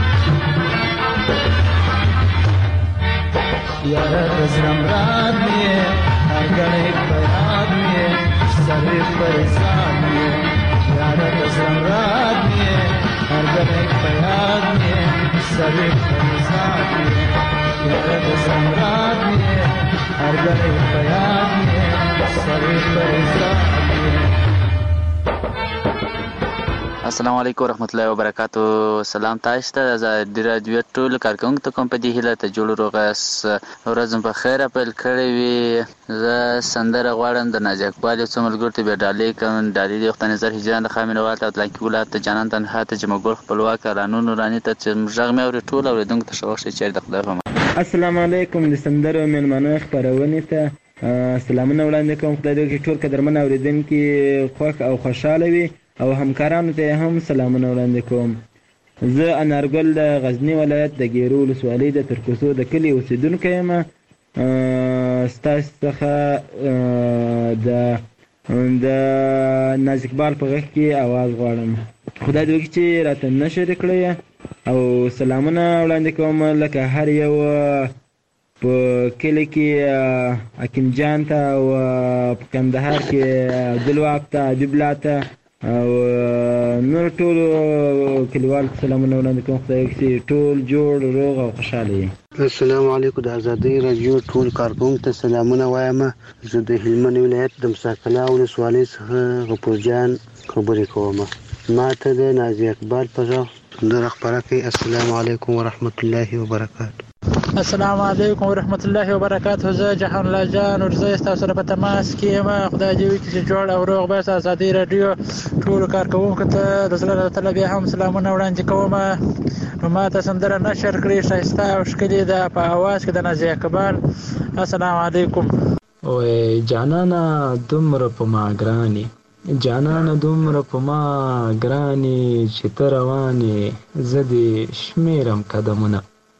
یاره دزرم رات مې اګړې په یاد مې سره پریشان مې یاره دزرم رات مې اګړې په یاد مې سره پریشان مې یاره دزرم رات مې اګړې په یاد مې سره پریشان مې. السلام علیکم ورحمت الله وبرکاتو. سلام تاسو ته د رادیو ټول کارکونکو ته کوم په دې هیله ته جوړ روغس ورځم په خیر خپل کړی وي. زه سندره غواړم د نازي اقبال څو ملګرو ته به ډالې کوم ډالې د وخت نظر هجران د خامنوال ته لکه ولات ته جنان تنها ته جمګور خپلواک رانو رانی ته ژغ مې اوري ټول اوریدونکو ته شوښ چې د خدای په السلام علیکم د سندرو مېلمانه خبرونه ته سلامونه وړاندې کوم. خدای دې ټول قدرمن اوریدونکو خوښ او خوشاله وي او همکارانو ته هم سلامونه وړاندې کوم. زه انارګل د غزنی ولایت د ګیرو ولسوالۍ د ترکوسو د کلي اوسیدونکی یم. ستاسو څخه د د نازي اقبال په غږ کې اواز غواړم. خدای دې وکړي چې راته نشر کړی او سلامونه وړاندې کوم لکه هر یو په کلي کې حکیم جان ته او په کندهار کې عبدالوهاب ته حبیبالله ته او نور ټول کلیوال سلامونه وړاندې کوم. خدای وکړي ټول جوړ روغ او خوشحاله وي. السلام علیکم د ازادۍ راډیو ټول کارکونکو ته سلامونه وایم. زه د هلمند ولایت د مساکلا ولسوالۍ څخه غفور جان خبرې کوم. ما ته د نازي اقبال په غږ سندره خپره کړئ. السلام علیکم ورحمت الله وبرکاتو. السلام علیکم ورحمت الله وبرکاتو. زه جهان الله جان ورزه تاسو سره په تماس کې یم. خدای دې وکړي چې جوړ او روغ به ازادۍ راډیو ټول کارکونکو ته د زړه له بیا هم سلامونه وړاندې کوم. نو ما ته سندره نشر کړې ښایسته او ښکلې ده په اواز کې د نازي اقبال. السلام علیکم. وای جانانا دومره په ما ګرانې جانانه دومره په ما ګرانې چې ته روانې زه دې شمېرم قدمونه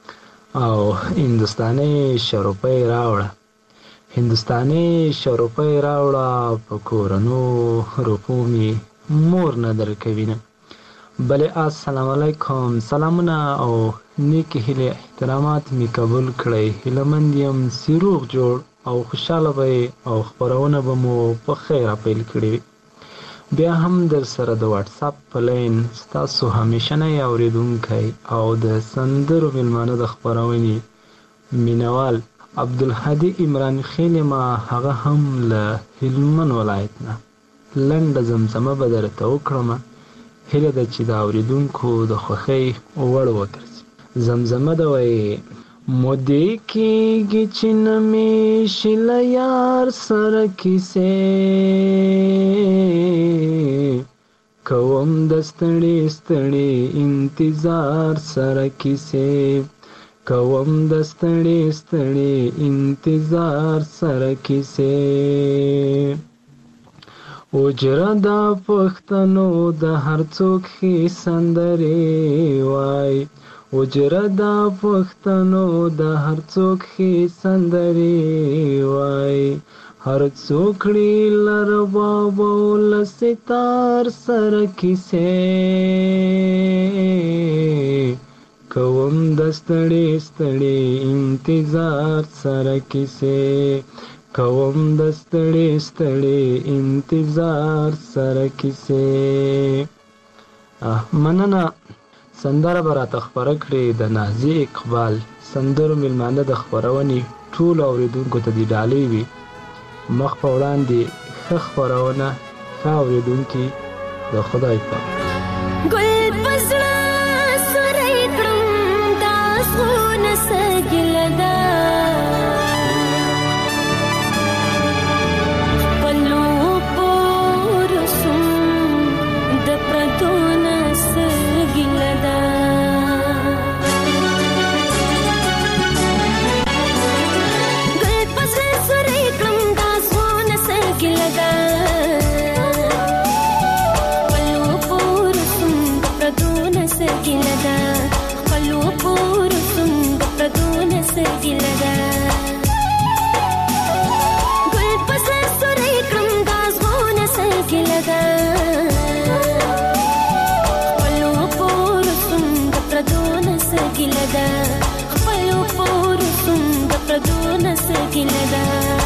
او هندوستاني شروپۍ راوړه هندوستاني شروپۍ راوړه په کورنو روپو مې مور نه درکوینه. بلې السلام علیکم سلامونه او نیکې هیلې احترامات مې قبول کړئ. هیلهمند یم چې روغ جوړ او خوشحاله به او خپرونه به مو په خیره پیل کړې وي. بیا هم در سره د واتساپ په لاین ستاسو همیشنی اوریدونکی او د سندرو مېلمانه د خپرونې مینوال عبدالهادي عمران خیل ما هغه هم له هلمند ولایت نه لنډه زمزمه به درته وکړم. هیله ده چې د اوریدونکو د خوښۍ وړ وګرځي. زمزمه ده وایي مودې کېږي چې نه مې شي له یار سره کیسې کوم د ستړي ستړي انتظار سره کیسې کوم د ستړي ستړي انتظار سره کیسې اوجره د پښتنو د هر څوک ښې سندرې وای اوجره د پښتنو د هر څوک ښې سندرې وای هر څوک لر بابا له ستار سره کیسې کوم د ستړي ستړي انتظار سره کیسې کوم د ستړي ستړي انتظار سره کیسې. مننه. سندره به راته خپره کړې د نازي اقبال. سندرو مېلمانه د خپرونې ټولو اورېدونکو ته دې ډالۍ وي. مخ په وړاندې ښه خپرونه ښه اورېدونکي د خدای په ګل په زړه سوری کړم دا زړونه څه ګیله ده خپلو پورو سوم د پردو نه څه ګیله ده ګل په زړه سوری کړم دا زړونه څه ګیله ده خپلو پورو سګل ده خپلو پورو سوم د پردو نه سګل ده خپلو پورو سوم د پردو نه سګل ده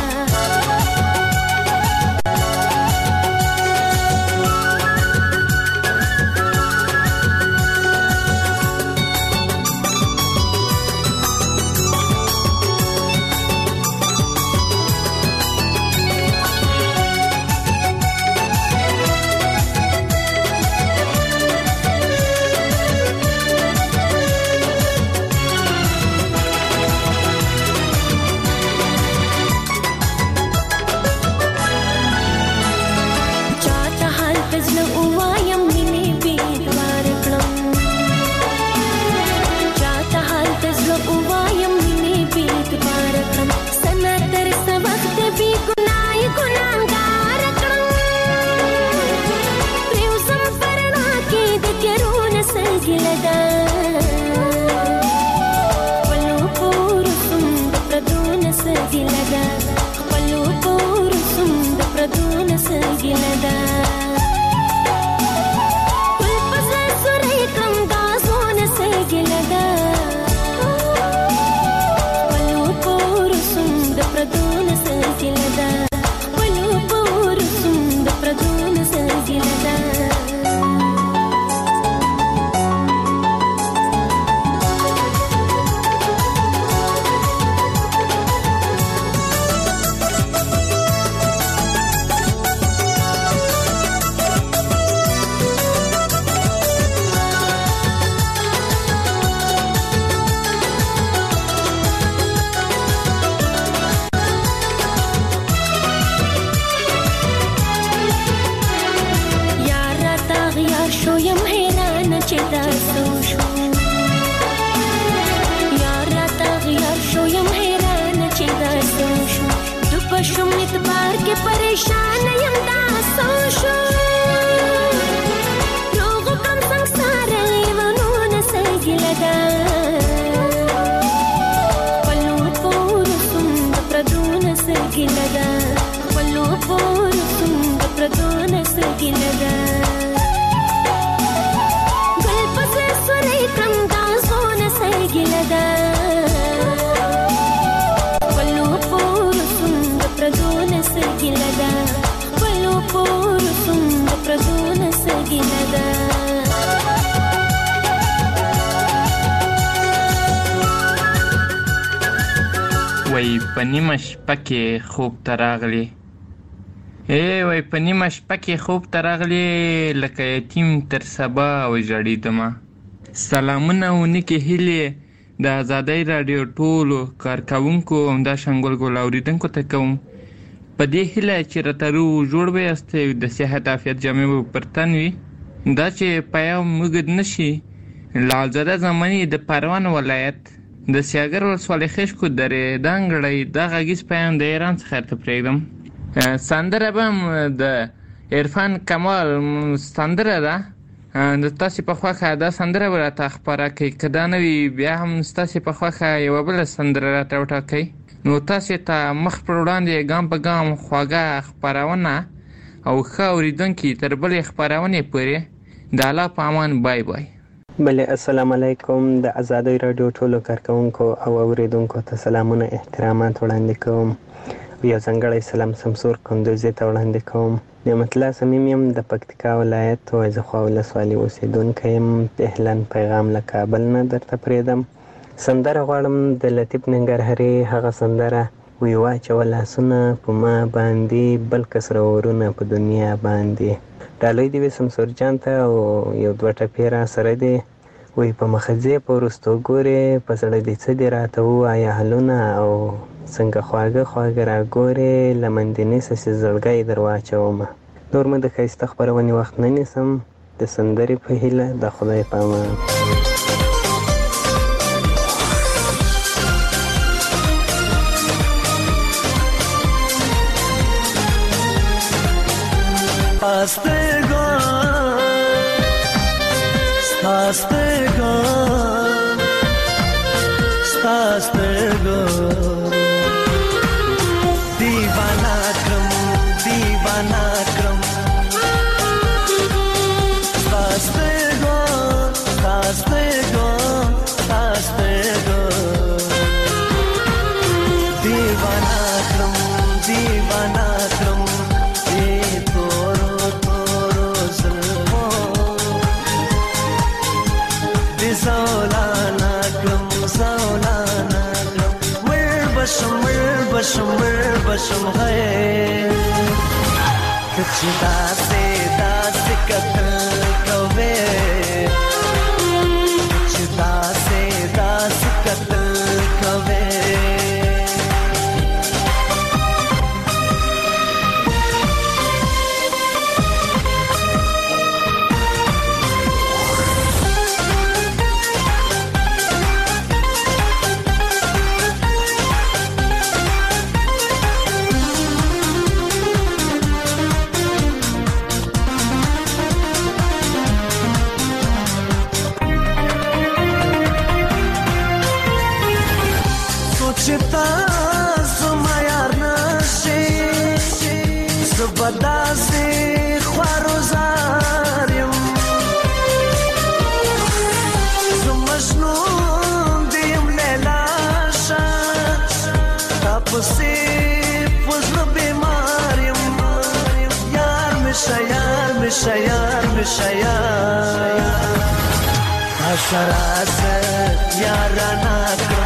وای په نیمه شپه کې خوب ته راغلی ای وای په نیمه شپه کې خوب ته راغلی لکه یتیم تر سبا وژړېدمه سلامونه او نیکې هیلې د ازادۍ راډیو ټولو کارکوونکو همداشان ګل اورېدونکو ته کوم په دې هیله چې راته روغ جوړ به یاستئ د صحت عافیت جامې به پر تن وي دا چې پیام اوږد نه شي لعلزاده زماني د پروان ولایت د سیاګر ولسوالۍ خشکو درې دانګړی دا غږیز پیام د ایران څخه درته پرېږدم سندره به هم د عرفان کمال سندره ده د تاسې په خوښه دا سندره به راته خپاره کوي که دا نه وي بیا هم ستاسې په خوښه یوه بله سندره راته وټاکئ نو تاسې ته مخ پر وړاندې ګام په ګام خواږه خپرونه او ښه اورېدونکي تر بلې خپرونې پورې د الله په امان بای بای بله السلام علیکم د ازادۍ راډیو ټولو کارکوونکو او اوریدونکو ته سلامونه احترامات وړاندې کوم یو ځانګړی سلام سمسور کندوزي ته وړاندې کوم نعمت الله صمیم یم د پکتیکا ولایت وایزخوا ولسوالۍ اوسېدونکی یم اهلاً پیغام له کابل نه درته پرېږدم سندره غواړم د لطیف ننګرهاري هغه سندره وی واچوه لاسونه په ما باندې بل کس راورونه په دنیا باندې ډالۍ دې وي سمسور جان ته او یو دوه ټپې را سره دي وی په مخځې په وروستو ګورې په زړه دې څه دې راته ووایه حالونه او څنګه خواږه خواږه را ګورې له مندې نیسه زړګی در واچومه نور مې د ښایسته خپرونې وخت نه نیسم د سندرې په هیله د خدای په امان Stastego, stastego, stastego. Divana kram, divana kram, بشم مړ بشم هی چې داسې داسې کتل کوې چې داسې داسې کتل کوې بداسې خوارو زار یم زه مجنون د یم لیلا شه تا پسې په زړه بیمار یم یار مې شه یار مې شه یار مې شه یار تا سره زه یارانه کړه